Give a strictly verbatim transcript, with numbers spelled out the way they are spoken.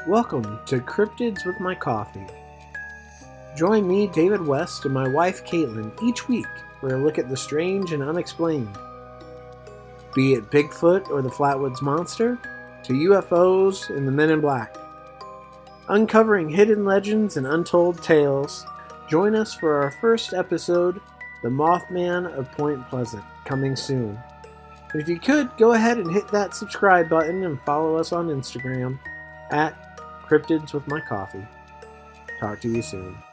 Welcome to Cryptids with My Coffee. Join me, David West, and my wife, Caitlin, each week for a look at the strange and unexplained. Be it Bigfoot or the Flatwoods Monster, to U F Os and the Men in Black. Uncovering hidden legends and untold tales, join us for our first episode, The Mothman of Point Pleasant, coming soon. And if you could, go ahead and hit that subscribe button and follow us on Instagram at Cryptids with My Coffee. Talk to you soon.